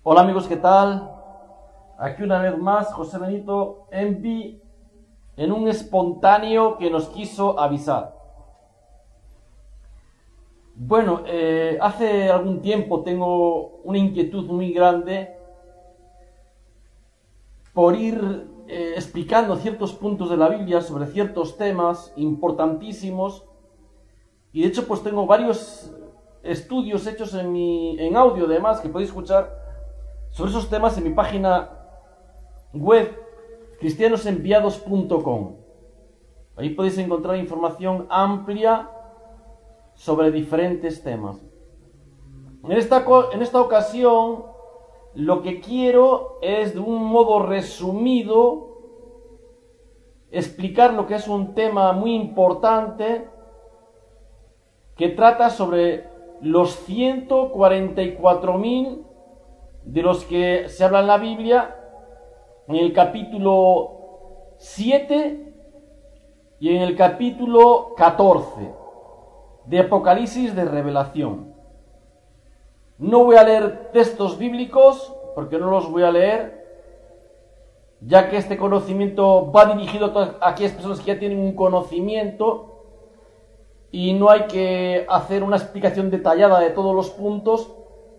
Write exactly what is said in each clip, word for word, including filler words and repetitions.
Hola amigos, ¿qué tal? Aquí una vez más José Benito Envi en un espontáneo que nos quiso avisar. Bueno, eh, hace algún tiempo tengo una inquietud muy grande por ir eh, explicando ciertos puntos de la Biblia sobre ciertos temas importantísimos, y de hecho pues tengo varios estudios hechos en mi en audio además que podéis escuchar sobre esos temas en mi página web cristianos enviados punto com. Ahí podéis encontrar información amplia sobre diferentes temas. En esta, en esta ocasión lo que quiero es de un modo resumido explicar lo que es un tema muy importante que trata sobre los ciento cuarenta y cuatro mil de los que se habla en la Biblia, en el capítulo siete y en el capítulo catorce de Apocalipsis de Revelación. No voy a leer textos bíblicos porque no los voy a leer, ya que este conocimiento va dirigido a todas aquellas personas que ya tienen un conocimiento y no hay que hacer una explicación detallada de todos los puntos.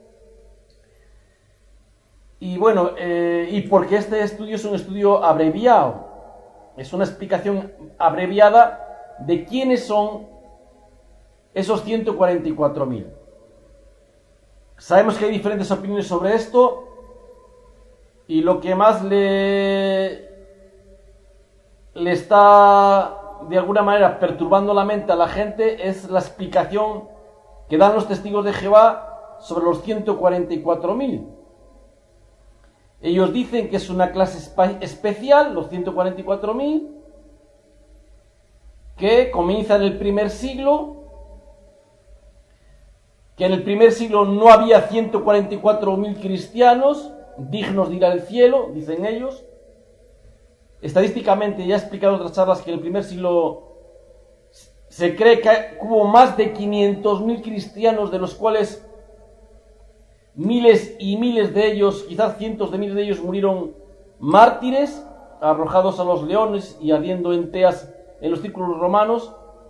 Y bueno, eh, y porque este estudio es un estudio abreviado, es una explicación abreviada de quiénes son esos ciento cuarenta y cuatro mil. Sabemos que hay diferentes opiniones sobre esto, y lo que más le, le está de alguna manera perturbando la mente a la gente es la explicación que dan los testigos de Jehová sobre los ciento cuarenta y cuatro mil. Ellos dicen que es una clase especial, los ciento cuarenta y cuatro mil, que comienza en el primer siglo, que en el primer siglo no había ciento cuarenta y cuatro mil cristianos dignos de ir al cielo, dicen ellos. Estadísticamente, ya he explicado en otras charlas que en el primer siglo se cree que hubo más de quinientos mil cristianos, de los cuales miles y miles de ellos, quizás cientos de miles de ellos, murieron mártires, arrojados a los leones y ardiendo en teas en los círculos romanos.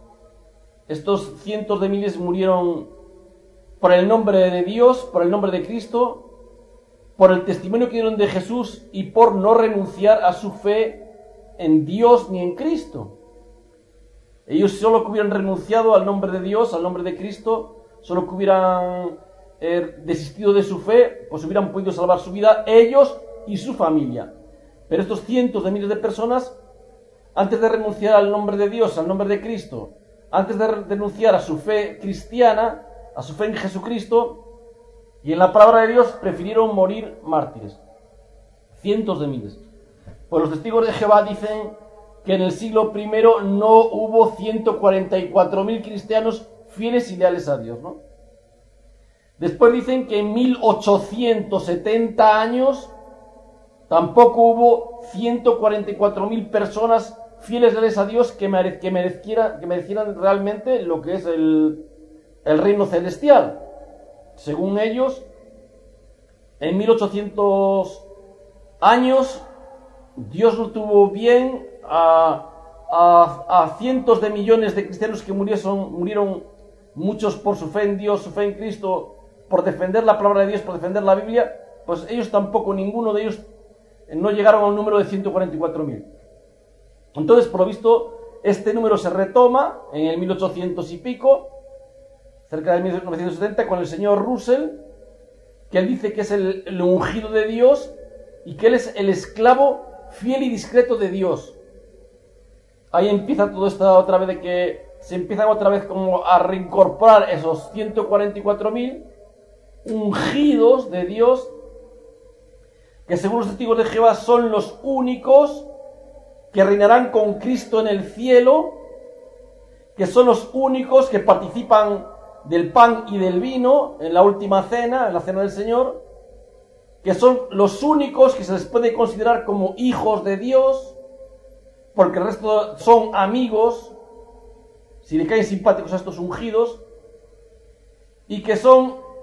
Estos cientos de miles murieron por el nombre de Dios, por el nombre de Cristo, por el testimonio que dieron de Jesús y por no renunciar a su fe en Dios ni en Cristo. Ellos solo que hubieran renunciado al nombre de Dios, al nombre de Cristo, solo que hubieran eh, desistido de su fe, pues hubieran podido salvar su vida ellos y su familia. Pero estos cientos de miles de personas, antes de renunciar al nombre de Dios, al nombre de Cristo, antes de renunciar a su fe cristiana, a su fe en Jesucristo y en la palabra de Dios, prefirieron morir mártires. Cientos de miles. Pues los testigos de Jehová dicen que en el siglo primero no hubo ciento cuarenta y cuatro mil cristianos fieles y leales a Dios, ¿no? Después dicen que en mil ochocientos setenta años tampoco hubo ciento cuarenta y cuatro mil personas fieles y leales a Dios que, mere- que, mereciera, que merecieran realmente lo que es el, el reino celestial. Según ellos, en mil ochocientos años Dios no tuvo bien a, a, a cientos de millones de cristianos que murieron, murieron muchos por su fe en Dios, su fe en Cristo, por defender la palabra de Dios, por defender la Biblia. Pues ellos tampoco, ninguno de ellos no llegaron al número de ciento cuarenta y cuatro mil. Entonces, por lo visto, este número se retoma en el mil ochocientos y pico, cerca de mil novecientos setenta, con el señor Russell, que él dice que es el, el ungido de Dios y que él es el esclavo fiel y discreto de Dios. Ahí empieza todo esto otra vez, de que se empiezan otra vez como a reincorporar esos ciento cuarenta y cuatro mil ungidos de Dios, que según los testigos de Jehová son los únicos que reinarán con Cristo en el cielo, que son los únicos que participan del pan y del vino en la última cena, en la cena del Señor, que son los únicos que se les puede considerar como hijos de Dios, porque el resto son amigos, si le caen simpáticos a estos ungidos, y que son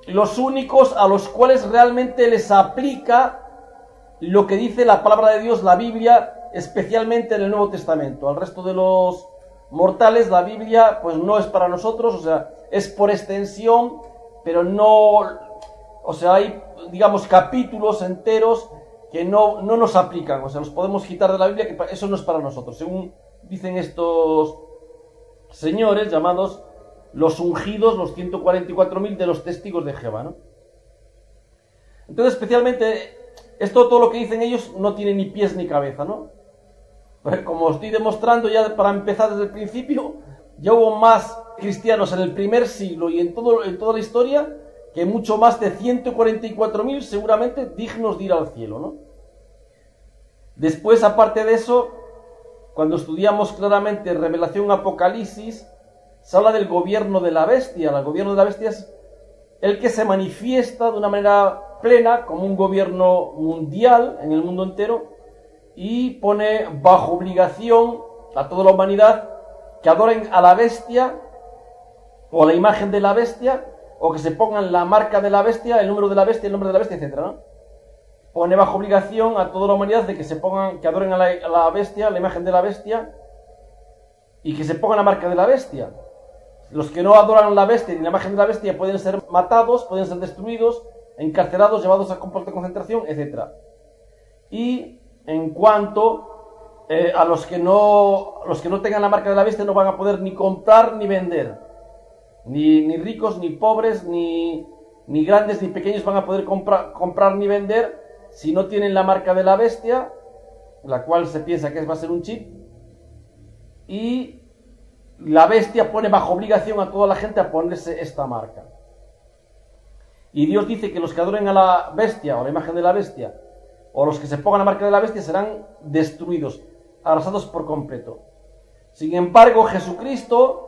los únicos a los cuales realmente les aplica lo que dice la palabra de Dios, la Biblia, especialmente en el Nuevo Testamento. Al resto de los mortales, la Biblia pues no es para nosotros, o sea, es por extensión, pero no, o sea, hay, digamos, capítulos enteros que no, no nos aplican, o sea, los podemos quitar de la Biblia, que eso no es para nosotros, según dicen estos señores llamados los ungidos, los ciento cuarenta y cuatro mil de los testigos de Jehová, ¿no? Entonces, especialmente, esto, todo lo que dicen ellos, no tiene ni pies ni cabeza, ¿no? Como os estoy demostrando ya para empezar desde el principio, ya hubo más cristianos en el primer siglo y en, todo, en toda la historia que mucho más de ciento cuarenta y cuatro mil seguramente dignos de ir al cielo, ¿no? Después, aparte de eso, cuando estudiamos claramente Revelación Apocalipsis, se habla del gobierno de la bestia. El gobierno de la bestia es el que se manifiesta de una manera plena como un gobierno mundial en el mundo entero y pone bajo obligación a toda la humanidad que adoren a la bestia o a la imagen de la bestia, o que se pongan la marca de la bestia, el número de la bestia, el nombre de la bestia, etcétera, ¿no? Pone bajo obligación a toda la humanidad de que se pongan, que adoren a la, a la bestia, la imagen de la bestia, y que se pongan la marca de la bestia. Los que no adoran la bestia ni la imagen de la bestia pueden ser matados, pueden ser destruidos, encarcelados, llevados a campos de concentración, etcétera. Y en cuanto eh, a los que no los que no tengan la marca de la bestia, no van a poder ni comprar ni vender. Ni, ni ricos, ni pobres, ni, ni grandes, ni pequeños van a poder comprar, comprar ni vender si no tienen la marca de la bestia, la cual se piensa que va a ser un chip. Y la bestia pone bajo obligación a toda la gente a ponerse esta marca. Y Dios dice que los que adoren a la bestia o a la imagen de la bestia, o los que se pongan la marca de la bestia, serán destruidos, arrasados por completo. Sin embargo, Jesucristo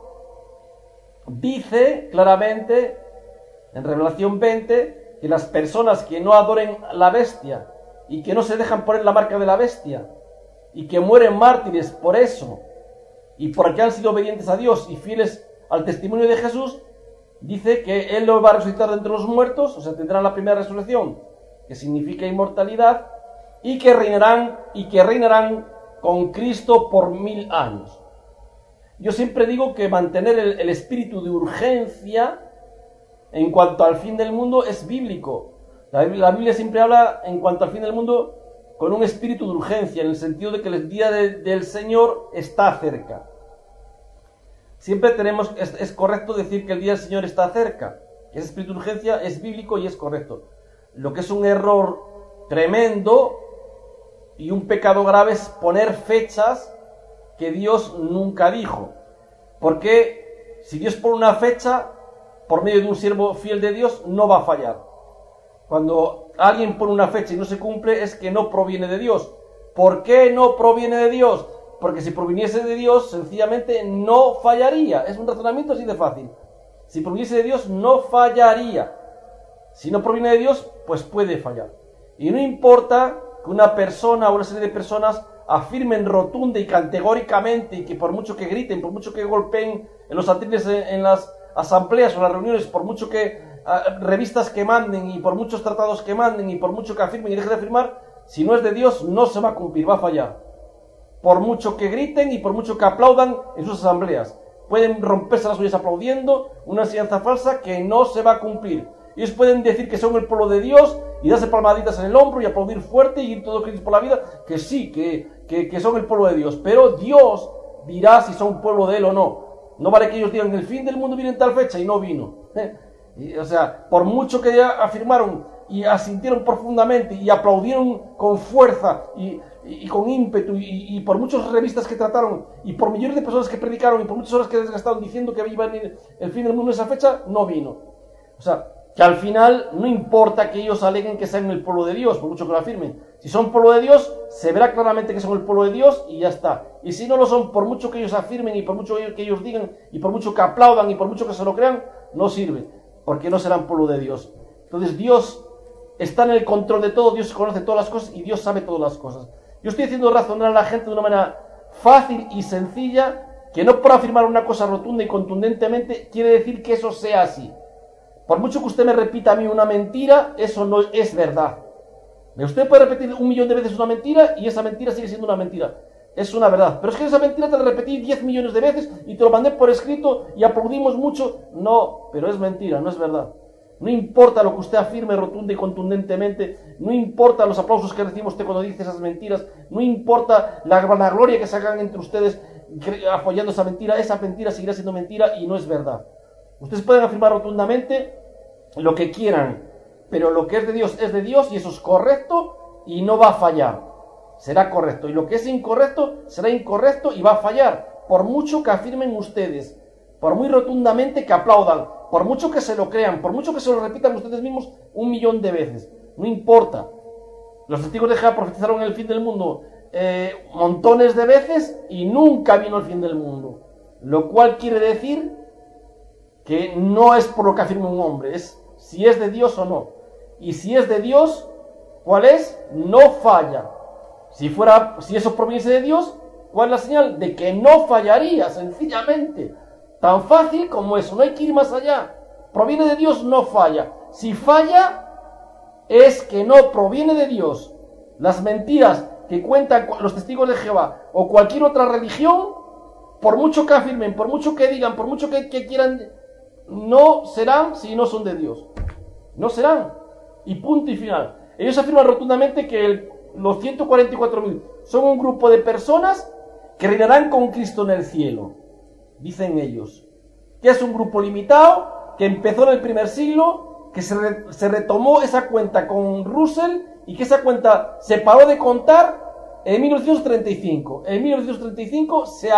dice claramente en Revelación veinte que las personas que no adoren la bestia y que no se dejan poner la marca de la bestia y que mueren mártires por eso y porque han sido obedientes a Dios y fieles al testimonio de Jesús, dice que Él los va a resucitar de entre los muertos, o sea, tendrán la primera resurrección, que significa inmortalidad, y que reinarán y que reinarán con Cristo por mil años. Yo siempre digo que mantener el, el espíritu de urgencia en cuanto al fin del mundo es bíblico. La, la Biblia siempre habla en cuanto al fin del mundo con un espíritu de urgencia, en el sentido de que el día de, del Señor está cerca. Siempre tenemos, es, es correcto decir que el día del Señor está cerca. Ese espíritu de urgencia es bíblico y es correcto. Lo que es un error tremendo y un pecado grave es poner fechas que Dios nunca dijo. Porque si Dios pone una fecha, por medio de un siervo fiel de Dios, no va a fallar. Cuando alguien pone una fecha y no se cumple, es que no proviene de Dios. ¿Por qué no proviene de Dios? Porque si proviniese de Dios, sencillamente no fallaría. Es un razonamiento así de fácil. Si proviniese de Dios, no fallaría. Si no proviene de Dios, pues puede fallar. Y no importa que una persona o una serie de personas afirmen rotunda y categóricamente, y que por mucho que griten, por mucho que golpeen en los atriles en las asambleas o en las reuniones, por mucho que uh, revistas que manden y por muchos tratados que manden y por mucho que afirmen y dejen de afirmar, si no es de Dios no se va a cumplir, va a fallar. Por mucho que griten y por mucho que aplaudan en sus asambleas, pueden romperse las uñas aplaudiendo una enseñanza falsa que no se va a cumplir. Ellos pueden decir que son el pueblo de Dios y darse palmaditas en el hombro y aplaudir fuerte y ir todos felices por la vida, que sí, que, que, que son el pueblo de Dios. Pero Dios dirá si son pueblo de Él o no. No vale que ellos digan el fin del mundo viene en tal fecha y no vino. ¿Eh? Y, o sea, por mucho que ya afirmaron y asintieron profundamente y aplaudieron con fuerza y, y, y con ímpetu y, y por muchas revistas que trataron y por millones de personas que predicaron y por muchas horas que desgastaron diciendo que iba a venir el fin del mundo en esa fecha, no vino. O sea, que al final no importa que ellos aleguen que sean el pueblo de Dios, por mucho que lo afirmen. Si son pueblo de Dios, se verá claramente que son el pueblo de Dios y ya está. Y si no lo son, por mucho que ellos afirmen y por mucho que ellos digan y por mucho que aplaudan y por mucho que se lo crean, no sirve, porque no serán pueblo de Dios. Entonces Dios está en el control de todo, Dios conoce todas las cosas y Dios sabe todas las cosas. Yo estoy haciendo razonar a la gente de una manera fácil y sencilla, que no por afirmar una cosa rotunda y contundentemente quiere decir que eso sea así. Por mucho que usted me repita a mí una mentira, eso no es verdad. Usted puede repetir un millón de veces una mentira y esa mentira sigue siendo una mentira. Es una verdad. Pero es que esa mentira te la repetí diez millones de veces y te lo mandé por escrito y aplaudimos mucho. No, pero es mentira, no es verdad. No importa lo que usted afirme rotunda y contundentemente, no importa los aplausos que recibimos usted cuando dice esas mentiras, no importa la vanagloria que se hagan entre ustedes apoyando esa mentira, esa mentira seguirá siendo mentira y no es verdad. Ustedes pueden afirmar rotundamente lo que quieran, pero lo que es de Dios es de Dios y eso es correcto y no va a fallar. Será correcto. Y lo que es incorrecto será incorrecto y va a fallar. Por mucho que afirmen ustedes, por muy rotundamente que aplaudan, por mucho que se lo crean, por mucho que se lo repitan ustedes mismos un millón de veces. No importa. Los testigos de Jehová profetizaron el fin del mundo eh, montones de veces y nunca vino el fin del mundo. Lo cual quiere decir que no es por lo que afirma un hombre, es si es de Dios o no. Y si es de Dios, ¿cuál es? No falla. Si fuera, si eso proviniese de Dios, ¿cuál es la señal? De que no fallaría, sencillamente. Tan fácil como eso, no hay que ir más allá. Proviene de Dios, no falla. Si falla, es que no proviene de Dios. Las mentiras que cuentan los testigos de Jehová o cualquier otra religión, por mucho que afirmen, por mucho que digan, por mucho que, que quieran, no serán si no son de Dios. No serán. Y punto y final. Ellos afirman rotundamente que el, los ciento cuarenta y cuatro mil son un grupo de personas que reinarán con Cristo en el cielo. Dicen ellos. Que es un grupo limitado, que empezó en el primer siglo, que se, re, se retomó esa cuenta con Russell y que esa cuenta se paró de contar en mil novecientos treinta y cinco. En mil novecientos treinta y cinco se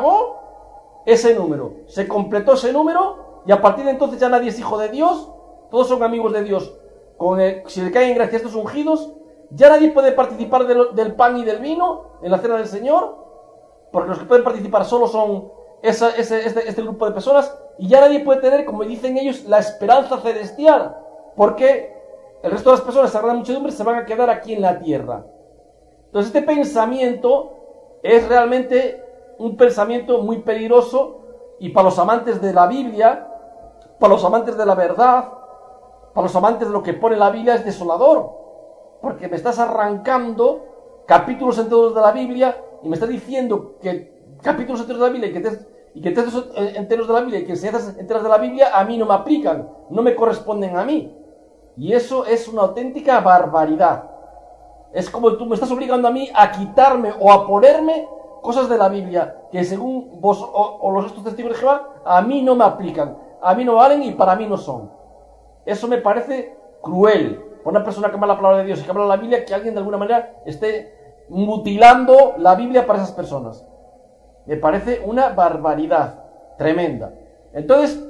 acabó ese número. Se completó ese número y a partir de entonces ya nadie es hijo de Dios. Todos son amigos de Dios. Con el, si le caen en gracia estos ungidos, ya nadie puede participar de lo, del pan y del vino en la cena del Señor, porque los que pueden participar solo son esa, ese, este, este grupo de personas, y ya nadie puede tener, como dicen ellos, la esperanza celestial, porque el resto de las personas, esa gran muchedumbre, se van a quedar aquí en la tierra. Entonces este pensamiento es realmente un pensamiento muy peligroso, y para los amantes de la Biblia, para los amantes de la verdad, para los amantes de lo que pone la Biblia, es desolador, porque me estás arrancando capítulos enteros de la Biblia y me estás diciendo que capítulos enteros de la Biblia y que, te, y que textos enteros de la Biblia y que enseñanzas enteras de la Biblia a mí no me aplican, no me corresponden a mí. Y eso es una auténtica barbaridad. Es como tú me estás obligando a mí a quitarme o a ponerme cosas de la Biblia que según vos o, o los estos testigos de Jehová a mí no me aplican, a mí no valen y para mí no son. Eso me parece cruel. Por una persona que habla la palabra de Dios y que habla la Biblia, que alguien de alguna manera esté mutilando la Biblia para esas personas. Me parece una barbaridad tremenda. Entonces,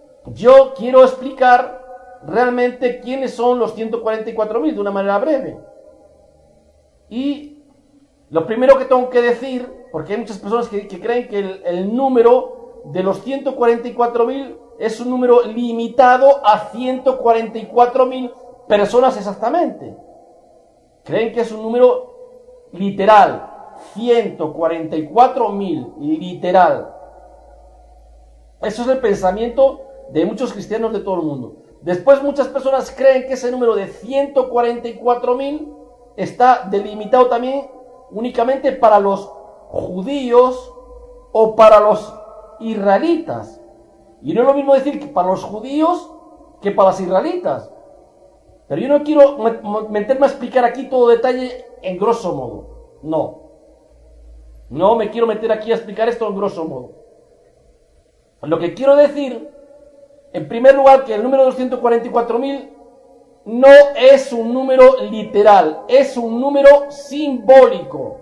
yo quiero explicar realmente quiénes son los ciento cuarenta y cuatro mil de una manera breve. Y lo primero que tengo que decir, porque hay muchas personas que, que creen que el, el número de los ciento cuarenta y cuatro mil es un número limitado a ciento cuarenta y cuatro mil personas exactamente. Creen que es un número literal. ciento cuarenta y cuatro mil, literal. Eso es el pensamiento de muchos cristianos de todo el mundo. Después muchas personas creen que ese número de ciento cuarenta y cuatro mil está delimitado también únicamente para los judíos o para los israelitas. Y no es lo mismo decir que para los judíos que para los israelitas. Pero yo no quiero meterme a explicar aquí todo detalle en grosso modo. No. No me quiero meter aquí a explicar esto en grosso modo. Lo que quiero decir, en primer lugar, que el número de los ciento cuarenta y cuatro mil no es un número literal, es un número simbólico.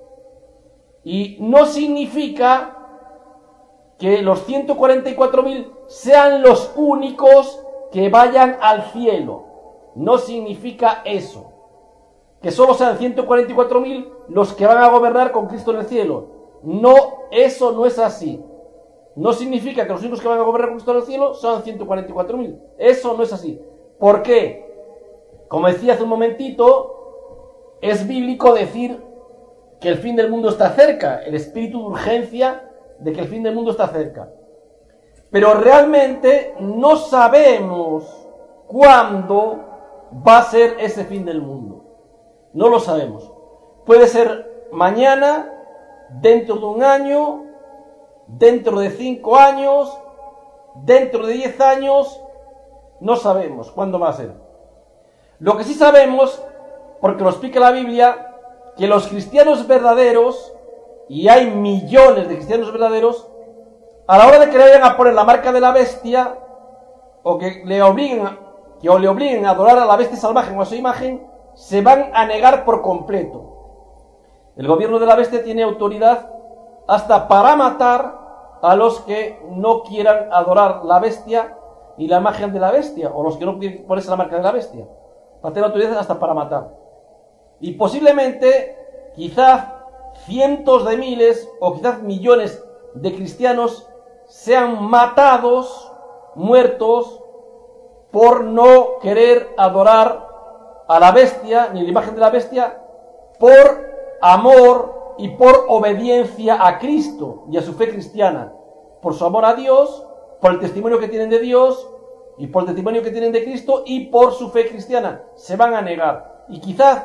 Y no significa que los ciento cuarenta y cuatro mil sean los únicos que vayan al cielo. No significa eso. Que solo sean ciento cuarenta y cuatro mil los que van a gobernar con Cristo en el cielo. No, eso no es así. No significa que los únicos que van a gobernar con Cristo en el cielo son ciento cuarenta y cuatro mil. Eso no es así. ¿Por qué? Como decía hace un momentito, es bíblico decir que el fin del mundo está cerca. El espíritu de urgencia de que el fin del mundo está cerca. Pero realmente no sabemos cuándo va a ser ese fin del mundo. No lo sabemos. Puede ser mañana, dentro de un año, dentro de cinco años, dentro de diez años, no sabemos cuándo va a ser. Lo que sí sabemos, porque lo explica la Biblia, que los cristianos verdaderos, y hay millones de cristianos verdaderos, a la hora de que le vayan a poner la marca de la bestia, o que le obliguen a, que o le obliguen a adorar a la bestia salvaje o a su imagen, se van a negar por completo. El gobierno de la bestia tiene autoridad hasta para matar a los que no quieran adorar la bestia y la imagen de la bestia, o los que no quieren ponerse la marca de la bestia. Va a tener autoridad hasta para matar. Y posiblemente, quizás cientos de miles o quizás millones de cristianos sean matados, muertos, por no querer adorar a la bestia, ni la imagen de la bestia, por amor y por obediencia a Cristo y a su fe cristiana, por su amor a Dios, por el testimonio que tienen de Dios y por el testimonio que tienen de Cristo y por su fe cristiana. Se van a negar. Y quizás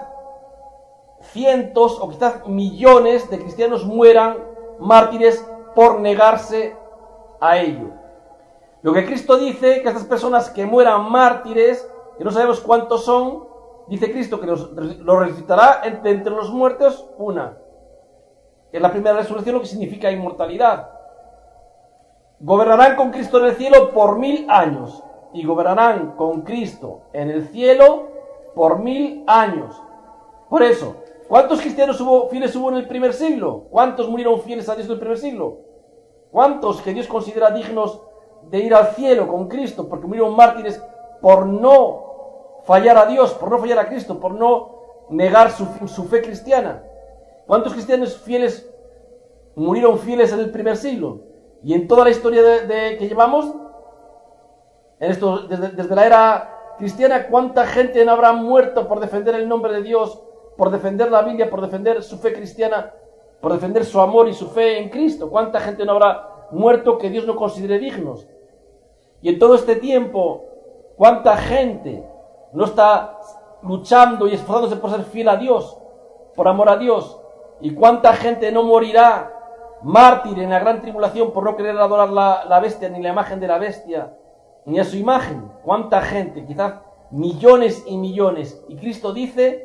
cientos o quizás millones de cristianos mueran mártires por negarse a ello. Lo que Cristo dice, que estas personas que mueran mártires, que no sabemos cuántos son, dice Cristo que los, los resucitará entre, entre los muertos una. Es la primera resurrección, lo que significa inmortalidad. Gobernarán con Cristo en el cielo por mil años. Y gobernarán con Cristo en el cielo por mil años. Por eso, ¿cuántos cristianos hubo, fieles hubo en el primer siglo? ¿Cuántos murieron fieles a Dios en el primer siglo? ¿Cuántos que Dios considera dignos de ir al cielo con Cristo porque murieron mártires por no fallar a Dios, por no fallar a Cristo, por no negar su, su fe cristiana? ¿Cuántos cristianos fieles murieron fieles en el primer siglo? Y en toda la historia de, de, que llevamos, en esto, desde, desde la era cristiana, ¿cuánta gente no habrá muerto por defender el nombre de Dios, por defender la Biblia, por defender su fe cristiana, por defender su amor y su fe en Cristo? ¿Cuánta gente no habrá muerto que Dios no considere dignos? Y en todo este tiempo, ¿cuánta gente no está luchando y esforzándose por ser fiel a Dios, por amor a Dios? ¿Y cuánta gente no morirá mártir en la gran tribulación por no querer adorar la, la bestia, ni la imagen de la bestia, ni a su imagen? ¿Cuánta gente? Quizás millones y millones. Y Cristo dice,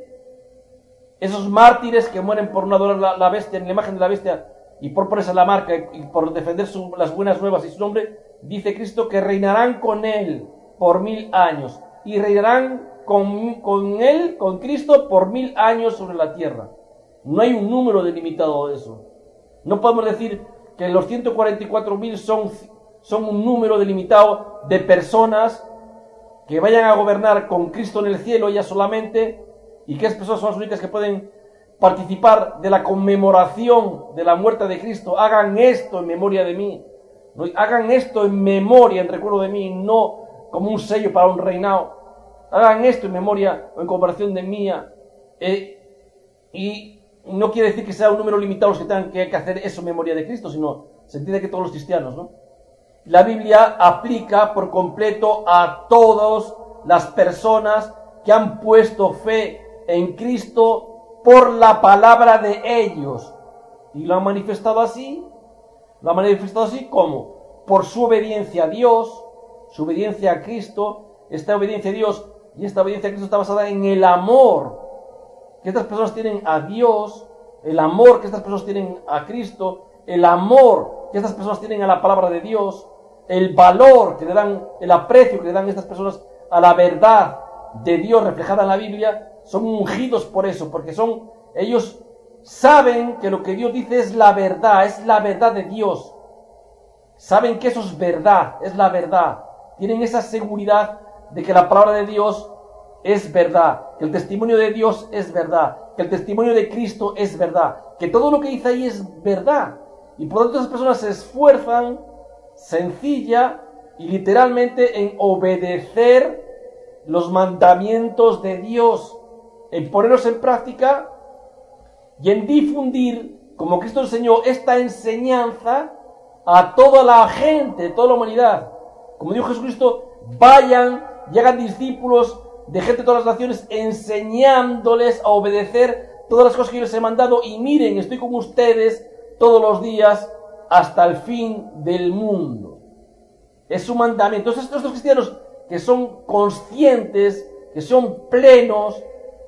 esos mártires que mueren por no adorar la, la bestia, ni la imagen de la bestia, y por ponerse la marca, y por defender su, las buenas nuevas y su nombre, dice Cristo que reinarán con Él por mil años. Y reinarán con, con Él, con Cristo, por mil años sobre la tierra. No hay un número delimitado de eso. No podemos decir que los ciento cuarenta y cuatro mil son, son un número delimitado de personas que vayan a gobernar con Cristo en el cielo ya solamente, y que esas personas son las únicas que pueden participar de la conmemoración de la muerte de Cristo. Hagan esto en memoria de mí. ¿No? Hagan esto en memoria, en recuerdo de mí, no como un sello para un reinado. Hagan esto en memoria o en comparación de mía. Eh, y no quiere decir que sea un número limitado los que tengan que hacer eso en memoria de Cristo, sino se entiende que todos los cristianos, ¿no? La Biblia aplica por completo a todas las personas que han puesto fe en Cristo por la palabra de ellos. Y lo han manifestado así. Lo han manifestado así como por su obediencia a Dios, su obediencia a Cristo. Esta obediencia a Dios y esta obediencia a Cristo está basada en el amor que estas personas tienen a Dios, el amor que estas personas tienen a Cristo, el amor que estas personas tienen a la palabra de Dios, el valor que le dan, el aprecio que le dan estas personas a la verdad de Dios reflejada en la Biblia. Son ungidos por eso, porque son, ellos saben que lo que Dios dice es la verdad, es la verdad de Dios. Saben que eso es verdad, es la verdad. Tienen esa seguridad de que la palabra de Dios es verdad, que el testimonio de Dios es verdad, que el testimonio de Cristo es verdad, que todo lo que dice ahí es verdad. Y por lo tanto esas personas se esfuerzan sencilla y literalmente en obedecer los mandamientos de Dios, en ponerlos en práctica y en difundir, como Cristo enseñó, esta enseñanza a toda la gente, toda la humanidad. Como dijo Jesucristo, vayan y hagan discípulos de gente de todas las naciones, enseñándoles a obedecer todas las cosas que yo les he mandado, y miren, estoy con ustedes todos los días hasta el fin del mundo. Es su mandamiento. Entonces, estos cristianos que son conscientes, que son plenos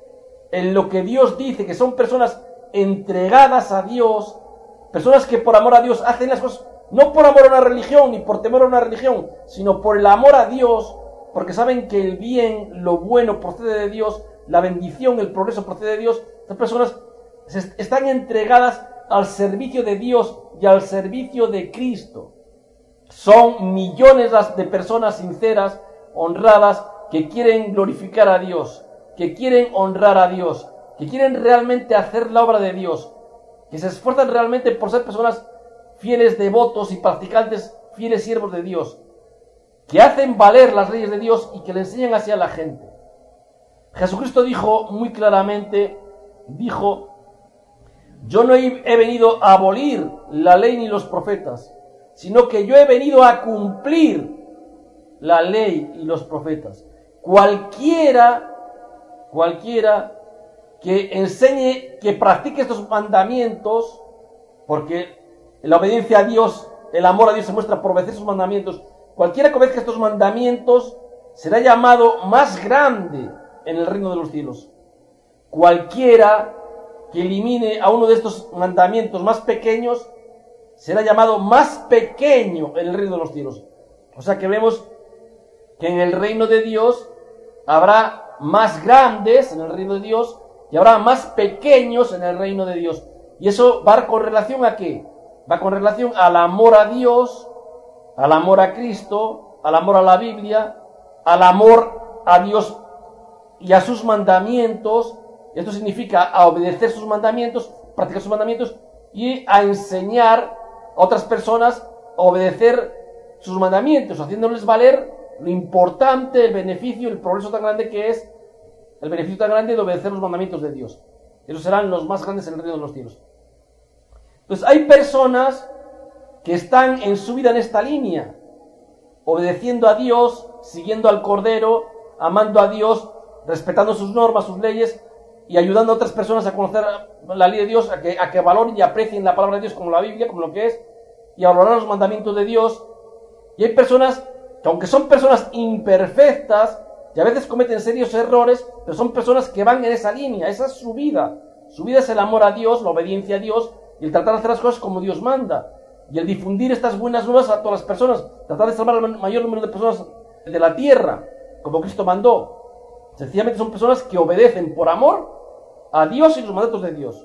en lo que Dios dice, que son personas entregadas a Dios, personas que por amor a Dios hacen las cosas, no por amor a una religión, ni por temor a una religión, sino por el amor a Dios, porque saben que el bien, lo bueno procede de Dios, la bendición, el progreso procede de Dios. Estas personas están entregadas al servicio de Dios y al servicio de Cristo. Son millones de personas sinceras, honradas, que quieren glorificar a Dios, que quieren honrar a Dios, que quieren realmente hacer la obra de Dios, que se esfuerzan realmente por ser personas fieles devotos y practicantes, fieles siervos de Dios, que hacen valer las leyes de Dios y que le enseñan así a la gente. Jesucristo dijo muy claramente, dijo, yo no he venido a abolir la ley ni los profetas, sino que yo he venido a cumplir la ley y los profetas. Cualquiera, cualquiera que enseñe, que practique estos mandamientos, porque la obediencia a Dios, el amor a Dios se muestra por obedecer sus mandamientos. Cualquiera que obedezca estos mandamientos será llamado más grande en el reino de los cielos. Cualquiera que elimine a uno de estos mandamientos más pequeños será llamado más pequeño en el reino de los cielos. O sea que vemos que en el reino de Dios habrá más grandes en el reino de Dios y habrá más pequeños en el reino de Dios. Y eso va con relación a qué? Va con relación al amor a Dios, al amor a Cristo, al amor a la Biblia, al amor a Dios y a sus mandamientos. Esto significa a obedecer sus mandamientos, practicar sus mandamientos y a enseñar a otras personas a obedecer sus mandamientos, haciéndoles valer lo importante, el beneficio, el progreso tan grande que es, el beneficio tan grande de obedecer los mandamientos de Dios. Esos serán los más grandes en el reino de los cielos. Entonces hay personas que están en su vida en esta línea, obedeciendo a Dios, siguiendo al Cordero, amando a Dios, respetando sus normas, sus leyes, y ayudando a otras personas a conocer la ley de Dios, a que, a que valoren y aprecien la palabra de Dios como la Biblia, como lo que es, y a valorar los mandamientos de Dios. Y hay personas que, aunque son personas imperfectas, y a veces cometen serios errores, pero son personas que van en esa línea. Esa es su vida. Su vida es el amor a Dios, la obediencia a Dios, y el tratar de hacer las cosas como Dios manda, y el difundir estas buenas nuevas a todas las personas, tratar de salvar al mayor número de personas de la tierra, como Cristo mandó. Sencillamente son personas que obedecen por amor a Dios y los mandatos de Dios,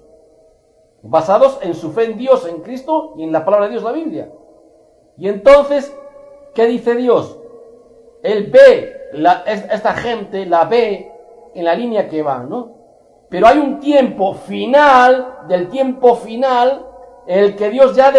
basados en su fe en Dios, en Cristo y en la palabra de Dios, la Biblia. Y entonces, ¿qué dice Dios? Él ve, la, esta gente la ve en la línea que va, ¿no? Pero hay un tiempo final, del tiempo final, en el que Dios ya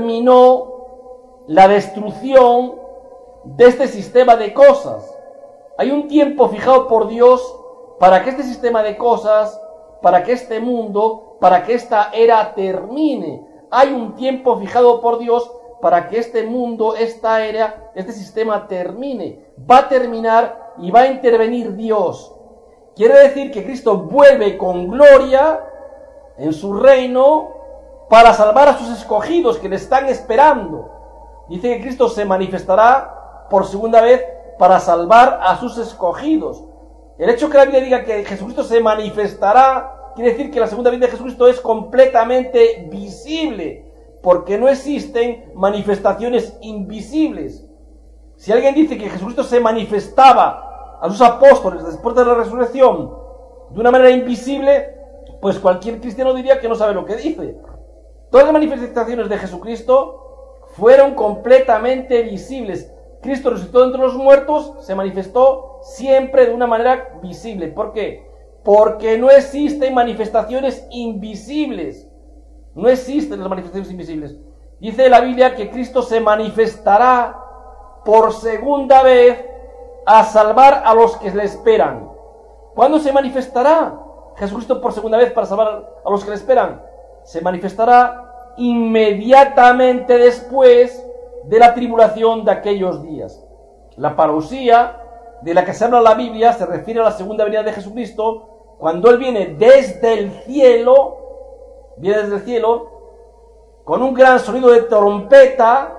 determinó la destrucción de este sistema de cosas. Hay un tiempo fijado por Dios para que este sistema de cosas, para que este mundo, para que esta era termine. Hay un tiempo fijado por Dios para que este mundo, esta era, este sistema termine. Va a terminar y va a intervenir Dios. Quiere decir que Cristo vuelve con gloria en su reino para salvar a sus escogidos que le están esperando. Dice que Cristo se manifestará por segunda vez para salvar a sus escogidos. El hecho que la Biblia diga que Jesucristo se manifestará quiere decir que la segunda venida de Jesucristo es completamente visible, porque no existen manifestaciones invisibles. Si alguien dice que Jesucristo se manifestaba a sus apóstoles después de la resurrección de una manera invisible, pues cualquier cristiano diría que no sabe lo que dice. Todas las manifestaciones de Jesucristo fueron completamente visibles. Cristo resucitó de entre los muertos, se manifestó siempre de una manera visible. ¿Por qué? Porque no existen manifestaciones invisibles. No existen las manifestaciones invisibles. Dice la Biblia que Cristo se manifestará por segunda vez a salvar a los que le esperan. ¿Cuándo se manifestará Jesucristo por segunda vez para salvar a los que le esperan? Se manifestará inmediatamente después de la tribulación de aquellos días. La parusía de la que se habla en la Biblia se refiere a la segunda venida de Jesucristo, cuando Él viene desde el cielo, viene desde el cielo, con un gran sonido de trompeta,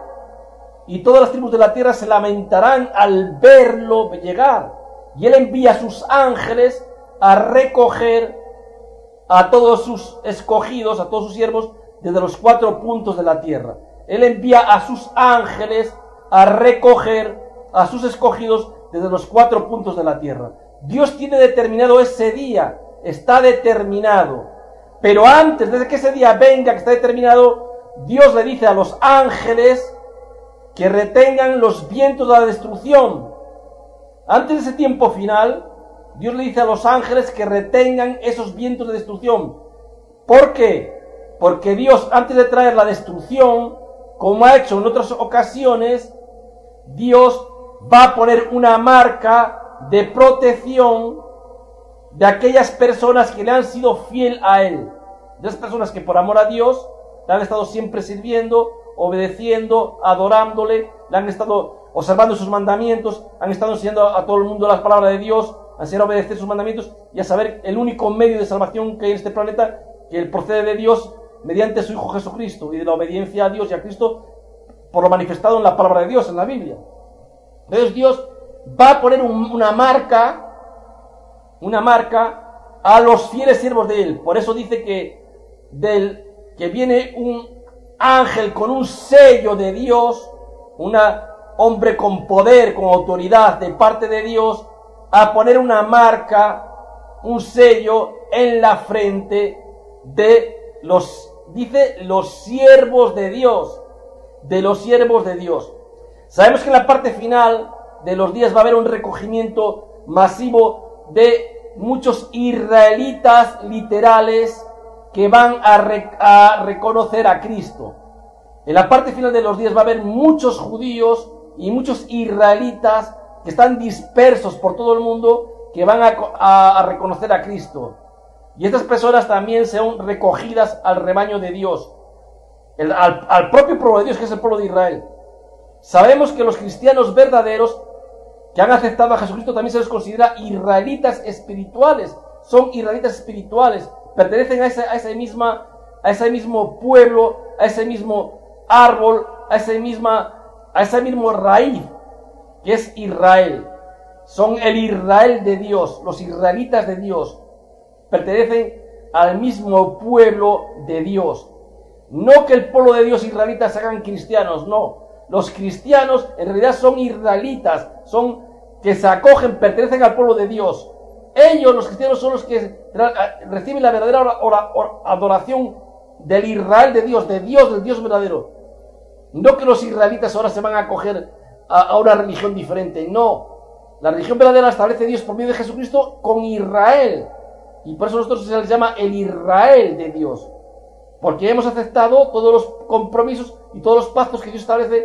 y todas las tribus de la tierra se lamentarán al verlo llegar. Y Él envía a sus ángeles a recoger a todos sus escogidos, a todos sus siervos, desde los cuatro puntos de la tierra. Él envía a sus ángeles a recoger a sus escogidos desde los cuatro puntos de la tierra. Dios tiene determinado ese día, está determinado. Pero antes de que ese día venga, que está determinado, Dios le dice a los ángeles que retengan los vientos de la destrucción. Antes de ese tiempo final, Dios le dice a los ángeles que retengan esos vientos de destrucción. ¿Por qué? Porque Dios, antes de traer la destrucción, como ha hecho en otras ocasiones, Dios va a poner una marca de protección de aquellas personas que le han sido fiel a Él. De esas personas que por amor a Dios le han estado siempre sirviendo, obedeciendo, adorándole, le han estado observando sus mandamientos, han estado enseñando a todo el mundo las palabras de Dios, a enseñar a obedecer sus mandamientos y a saber el único medio de salvación que hay en este planeta, que él procede de Dios mediante su Hijo Jesucristo, y de la obediencia a Dios y a Cristo por lo manifestado en la palabra de Dios, en la Biblia. Entonces Dios va a poner un, una marca, una marca a los fieles siervos de Él. Por eso dice que, del, que viene un ángel con un sello de Dios, un hombre con poder, con autoridad de parte de Dios, a poner una marca, un sello en la frente de los, dice, los siervos de Dios, de los siervos de Dios. Sabemos que en la parte final de los días va a haber un recogimiento masivo de muchos israelitas literales que van a, re, a reconocer a Cristo. En la parte final de los días va a haber muchos judíos y muchos israelitas que están dispersos por todo el mundo, que van a, a, a reconocer a Cristo. Y estas personas también serán recogidas al rebaño de Dios, el, al, al propio pueblo de Dios, que es el pueblo de Israel. Sabemos que los cristianos verdaderos que han aceptado a Jesucristo también se les considera israelitas espirituales. Son israelitas espirituales, pertenecen a ese, a ese, misma, a ese mismo pueblo, a ese mismo árbol, a ese misma, a esa misma raíz que es Israel. Son el Israel de Dios, los israelitas de Dios. Pertenecen al mismo pueblo de Dios. No que el pueblo de Dios israelitas se hagan cristianos, no. Los cristianos en realidad son israelitas, son que se acogen, pertenecen al pueblo de Dios. Ellos, los cristianos, son los que reciben la verdadera adoración del Israel de Dios, de Dios, del Dios verdadero. No que los israelitas ahora se van a acoger a, a una religión diferente, no. La religión verdadera la establece Dios por medio de Jesucristo con Israel. Y por eso nosotros se les llama el Israel de Dios. Porque hemos aceptado todos los compromisos y todos los pactos que Dios establece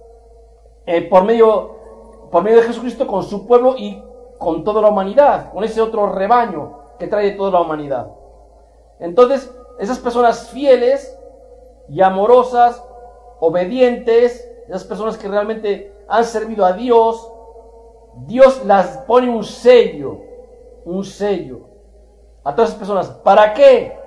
eh, por, medio, por medio de Jesucristo con su pueblo y con toda la humanidad, con ese otro rebaño que trae toda la humanidad. Entonces, esas personas fieles y amorosas, obedientes, esas personas que realmente han servido a Dios, Dios las pone un sello, un sello a todas esas personas. ¿Para qué?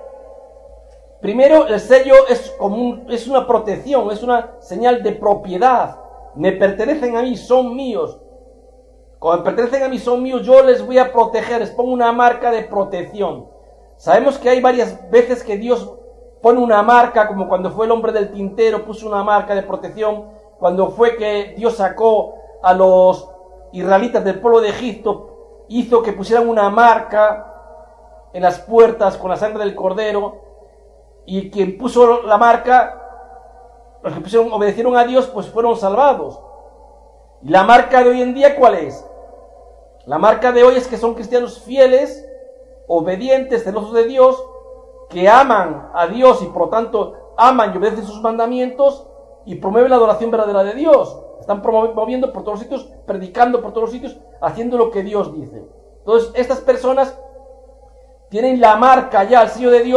Primero, el sello es, como un, es una protección, es una señal de propiedad. Me pertenecen a mí, son míos. Como me pertenecen a mí, son míos, yo les voy a proteger, les pongo una marca de protección. Sabemos que hay varias veces que Dios pone una marca, como cuando fue el hombre del tintero, puso una marca de protección. Cuando fue que Dios sacó a los israelitas del pueblo de Egipto, hizo que pusieran una marca en las puertas con la sangre del cordero. Y quien puso la marca, los que pusieron, obedecieron a Dios, pues fueron salvados. ¿Y la marca de hoy en día cuál es? La marca de hoy es que son cristianos fieles, obedientes, celosos de Dios, que aman a Dios y por lo tanto aman y obedecen sus mandamientos y promueven la adoración verdadera de Dios. Están promoviendo por todos los sitios, predicando por todos los sitios, haciendo lo que Dios dice. Entonces, estas personas tienen la marca ya, el sello de Dios,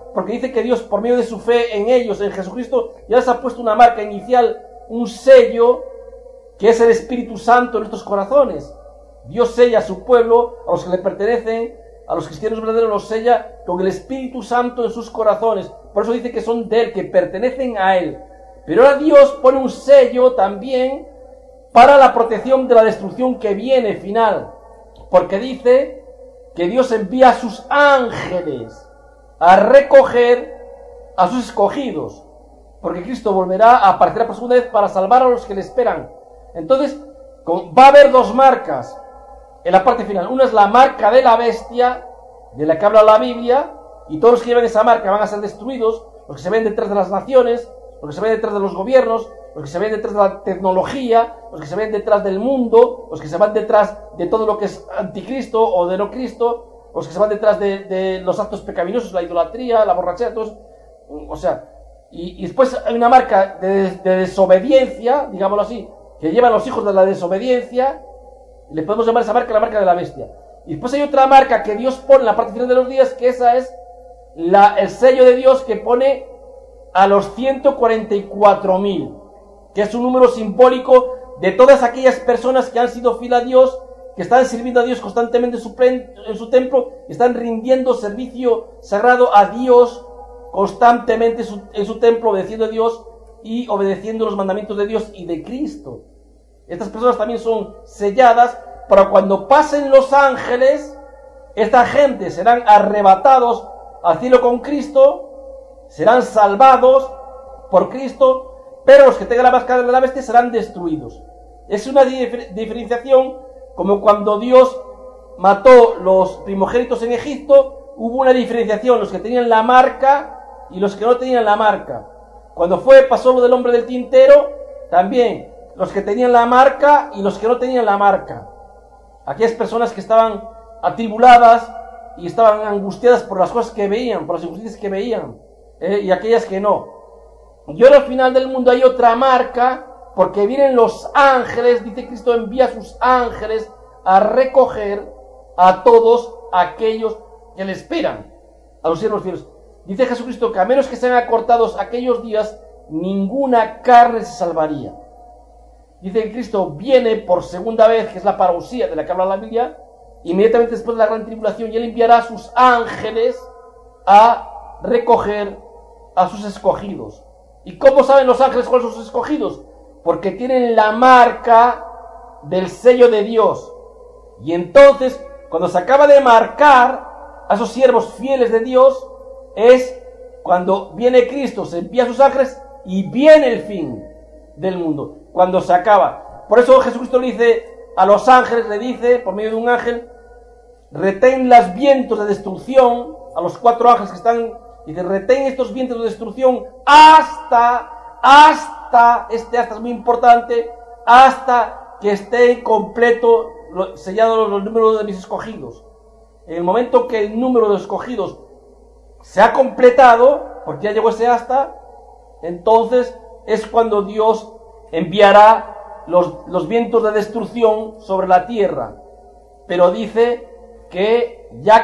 porque dice que Dios, por medio de su fe en ellos, en Jesucristo, ya les ha puesto una marca inicial, un sello, que es el Espíritu Santo en nuestros corazones. Dios sella a su pueblo, a los que le pertenecen, a los cristianos verdaderos los sella con el Espíritu Santo en sus corazones. Por eso dice que son de Él, que pertenecen a Él. Pero ahora Dios pone un sello también para la protección de la destrucción que viene final. Porque dice que Dios envía a sus ángeles a recoger a sus escogidos. Porque Cristo volverá a aparecer por segunda vez para salvar a los que le esperan. Entonces, va a haber dos marcas en la parte final. Una es la marca de la bestia, de la que habla la Biblia, y todos los que lleven esa marca van a ser destruidos, los que se ven detrás de las naciones, los que se ven detrás de los gobiernos, los que se ven detrás de la tecnología, los que se ven detrás del mundo, los que se van detrás de todo lo que es anticristo o de no Cristo, los que se van detrás de, de los actos pecaminosos, la idolatría, la borrachera, todos, o sea, y, y después hay una marca de, de desobediencia, digámoslo así, que llevan los hijos de la desobediencia, y le podemos llamar esa marca la marca de la bestia. Y después hay otra marca que Dios pone en la parte final de los días, que esa es la, el sello de Dios que pone a los ciento cuarenta y cuatro mil, que es un número simbólico de todas aquellas personas que han sido fieles a Dios, que están sirviendo a Dios constantemente en su, en su templo, están rindiendo servicio sagrado a Dios constantemente en su, en su templo, obedeciendo a Dios y obedeciendo los mandamientos de Dios y de Cristo. Estas personas también son selladas para cuando pasen los ángeles, esta gente serán arrebatados al cielo con Cristo, serán salvados por Cristo, pero los que tengan la máscara de la bestia serán destruidos. Es una dif- diferenciación como cuando Dios mató los primogénitos en Egipto, hubo una diferenciación, los que tenían la marca y los que no tenían la marca. Cuando fue, pasó lo del hombre del tintero, también los que tenían la marca y los que no tenían la marca. Aquellas personas que estaban atribuladas y estaban angustiadas por las cosas que veían, por las injusticias que veían, eh, y aquellas que no. Y ahora al final del mundo hay otra marca, porque vienen los ángeles, dice Cristo, envía a sus ángeles a recoger a todos aquellos que le esperan, a los siervos fieles. Dice Jesucristo que a menos que sean acortados aquellos días, ninguna carne se salvaría. Dice que Cristo viene por segunda vez, que es la parousia de la que habla la Biblia, inmediatamente después de la gran tribulación, y Él enviará a sus ángeles a recoger a sus escogidos. ¿Y cómo saben los ángeles cuáles son sus escogidos? Porque tienen la marca del sello de Dios. Y entonces, cuando se acaba de marcar a esos siervos fieles de Dios, es cuando viene Cristo, se envía a sus ángeles y viene el fin del mundo, cuando se acaba. Por eso Jesucristo le dice a los ángeles, le dice, por medio de un ángel, retén los vientos de destrucción, a los cuatro ángeles que están, dice, retén estos vientos de destrucción hasta, hasta, este hasta es muy importante, hasta que esté completo, sellados los números de mis escogidos. En el momento que el número de escogidos se ha completado, porque ya llegó ese hasta, entonces es cuando Dios enviará los, los vientos de destrucción sobre la tierra. Pero dice que ya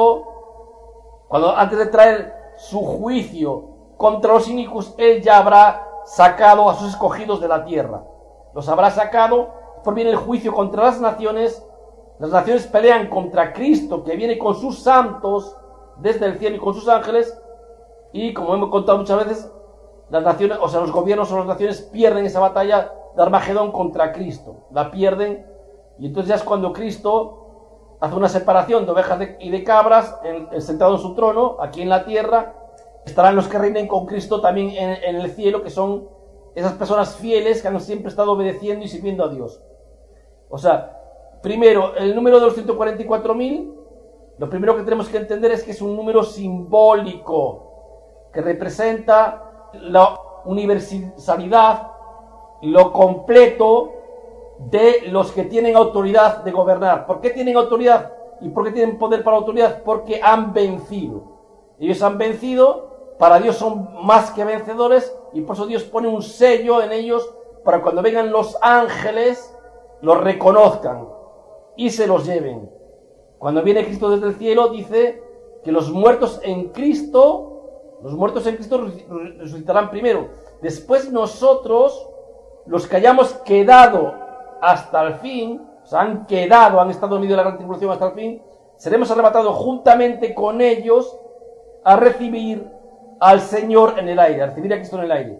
Cristo, cuando antes de traer su juicio contra los inicuos, Él ya habrá sacado a sus escogidos de la tierra. Los habrá sacado, por viene el juicio contra las naciones. Las naciones pelean contra Cristo, que viene con sus santos desde el cielo y con sus ángeles, y como hemos contado muchas veces, las naciones, o sea, los gobiernos o las naciones pierden esa batalla de Armagedón contra Cristo, la pierden, y entonces ya es cuando Cristo hace una separación de ovejas de, y de cabras, en, en, sentado en su trono, aquí en la tierra. Estarán los que reinen con Cristo también en, en el cielo, que son esas personas fieles que han siempre estado obedeciendo y sirviendo a Dios. O sea, primero, el número de los ciento cuarenta y cuatro mil, lo primero que tenemos que entender es que es un número simbólico, que representa la universalidad, lo completo de los que tienen autoridad de gobernar. ¿Por qué tienen autoridad? ¿Y por qué tienen poder para autoridad? Porque han vencido. Ellos han vencido, para Dios son más que vencedores, y por eso Dios pone un sello en ellos para cuando vengan los ángeles, los reconozcan y se los lleven. Cuando viene Cristo desde el cielo, dice que los muertos en Cristo Los muertos en Cristo resucitarán primero. Después nosotros, los que hayamos quedado hasta el fin, o sea, han quedado, han estado en medio de la gran tribulación hasta el fin, seremos arrebatados juntamente con ellos a recibir al Señor en el aire, a recibir a Cristo en el aire.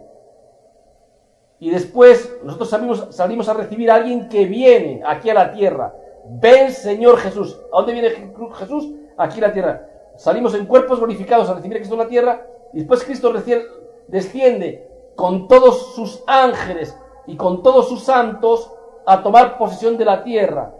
Y después nosotros salimos, salimos a recibir a alguien que viene aquí a la tierra. Ven, Señor Jesús. ¿A dónde viene Jesús? Aquí a la tierra. Salimos en cuerpos glorificados a recibir a Cristo en la tierra. Y después Cristo desciende con todos sus ángeles y con todos sus santos a tomar posesión de la tierra.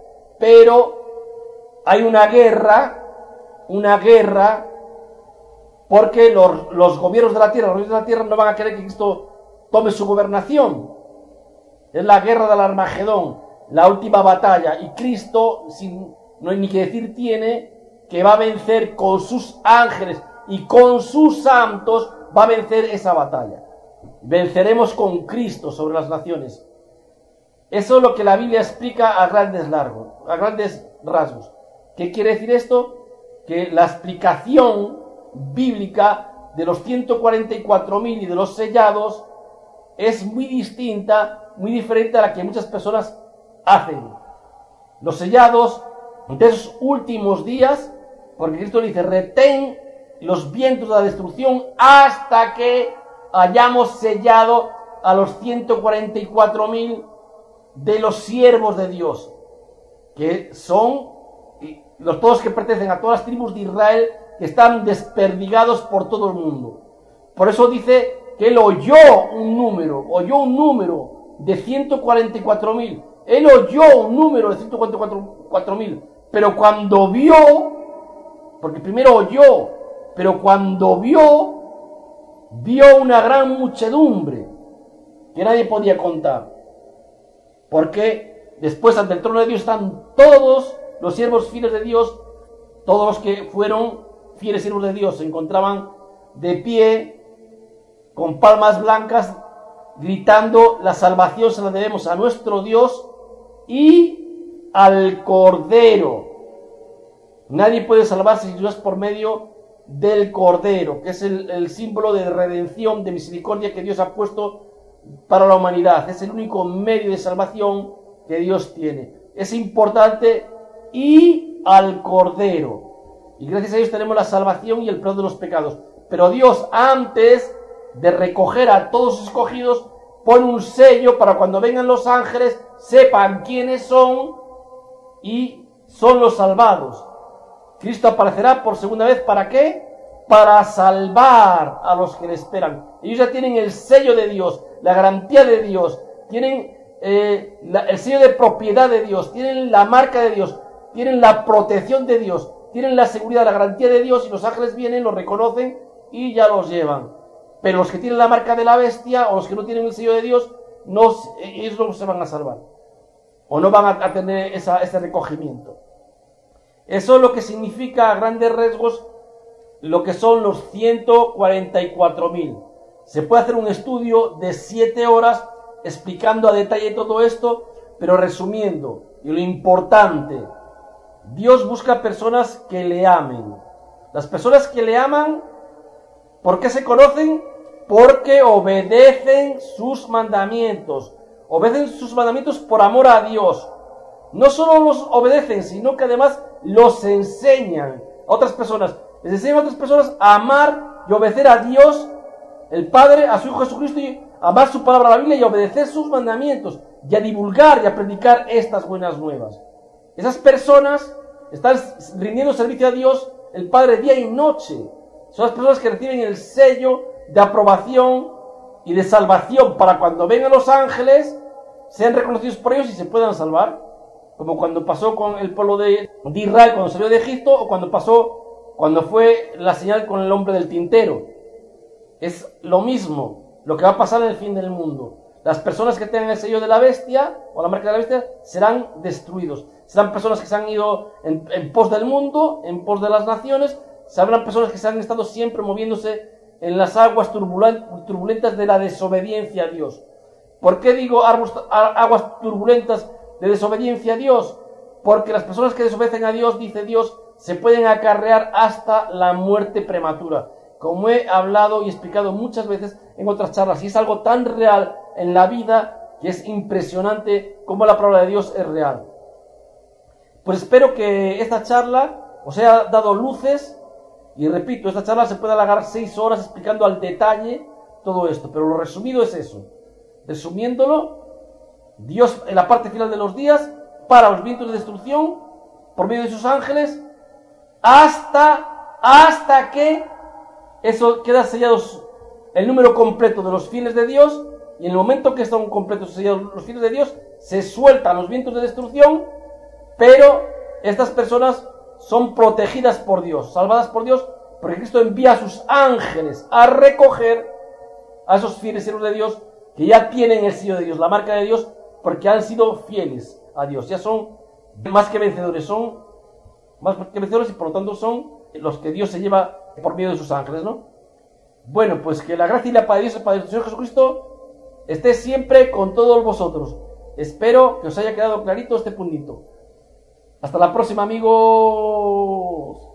Pero hay una guerra, una guerra, porque los, los gobiernos de la tierra, los reyes de la tierra no van a querer que Cristo tome su gobernación. Es la guerra del Armagedón, la última batalla. Y Cristo, sin, no hay ni que decir tiene, que va a vencer con sus ángeles y con sus santos, va a vencer esa batalla. Venceremos con Cristo sobre las naciones. Eso es lo que la Biblia explica a grandes largos, a grandes rasgos. ¿Qué quiere decir esto? Que la explicación bíblica de los ciento cuarenta y cuatro mil y de los sellados es muy distinta, muy diferente a la que muchas personas hacen. Los sellados de esos últimos días, porque Cristo le dice, retén los vientos de la destrucción hasta que hayamos sellado a los ciento cuarenta y cuatro mil de los siervos de Dios, que son los todos que pertenecen a todas las tribus de Israel, que están desperdigados por todo el mundo. Por eso dice que él oyó un número, oyó un número de ciento cuarenta y cuatro mil. Él oyó un número de ciento cuarenta y cuatro mil, pero cuando vio, porque primero oyó, pero cuando vio, vio una gran muchedumbre que nadie podía contar. Porque después ante el trono de Dios están todos los siervos fieles de Dios, todos los que fueron fieles siervos de Dios, se encontraban de pie, con palmas blancas, gritando, la salvación se la debemos a nuestro Dios y al Cordero. Nadie puede salvarse si no es por medio del Cordero, que es el, el símbolo de redención, de misericordia que Dios ha puesto para la humanidad. Es el único medio de salvación que Dios tiene. Es importante, y al Cordero. Y gracias a Dios tenemos la salvación y el perdón de los pecados. Pero Dios, antes de recoger a todos sus escogidos, pone un sello para cuando vengan los ángeles sepan quiénes son y son los salvados. Cristo aparecerá por segunda vez, ¿para qué? Para salvar a los que le esperan. Ellos ya tienen el sello de Dios, la garantía de Dios, tienen eh, la, el sello de propiedad de Dios, tienen la marca de Dios, tienen la protección de Dios, tienen la seguridad, la garantía de Dios, y los ángeles vienen, los reconocen y ya los llevan. Pero los que tienen la marca de la bestia o los que no tienen el sello de Dios, no, ellos no se van a salvar o no van a, a tener esa, ese recogimiento. Eso es lo que significa a grandes rasgos lo que son los ciento cuarenta y cuatro mil. Se puede hacer un estudio de siete horas explicando a detalle todo esto, pero resumiendo, y lo importante, Dios busca personas que le amen. Las personas que le aman, ¿por qué se conocen? Porque obedecen sus mandamientos. Obedecen sus mandamientos por amor a Dios. No solo los obedecen, sino que además los enseñan a otras personas. Les enseñan a otras personas a amar y obedecer a Dios, el Padre, a su Hijo Jesucristo, y amar su palabra, la Biblia, y obedecer sus mandamientos, y a divulgar y a predicar estas buenas nuevas. Esas personas están rindiendo servicio a Dios, el Padre, día y noche. Son las personas que reciben el sello de aprobación y de salvación para cuando vengan los ángeles, sean reconocidos por ellos y se puedan salvar. Como cuando pasó con el pueblo de, de Israel cuando salió de Egipto, o cuando pasó, cuando fue la señal con el hombre del tintero. Es lo mismo, lo que va a pasar en el fin del mundo. Las personas que tengan el sello de la bestia, o la marca de la bestia, serán destruidos. Serán personas que se han ido en, en pos del mundo, en pos de las naciones. Sabrán personas que se han estado siempre moviéndose en las aguas turbulentas de la desobediencia a Dios. ¿Por qué digo aguas turbulentas de desobediencia a Dios? Porque las personas que desobedecen a Dios, dice Dios, se pueden acarrear hasta la muerte prematura. como he hablado y explicado muchas veces en otras charlas, y es algo tan real en la vida que es impresionante cómo la palabra de Dios es real. Pues espero que esta charla os haya dado luces, y repito, esta charla se puede alargar seis horas explicando al detalle todo esto, pero lo resumido es eso. Resumiéndolo, Dios en la parte final de los días para los vientos de destrucción por medio de sus ángeles hasta, hasta que eso queda sellados el número completo de los fieles de Dios, y en el momento que están completos sellados los fieles de Dios, se sueltan los vientos de destrucción, pero estas personas son protegidas por Dios, salvadas por Dios, porque Cristo envía a sus ángeles a recoger a esos fieles siervos de Dios que ya tienen el sello de Dios, la marca de Dios, porque han sido fieles a Dios, ya son más que vencedores, son más que vencedores y por lo tanto son los que Dios se lleva por medio de sus ángeles, ¿no? Bueno, pues que la gracia y la paz de Dios, el Padre del Señor Jesucristo, esté siempre con todos vosotros. Espero que os haya quedado clarito este puntito. Hasta la próxima, amigos.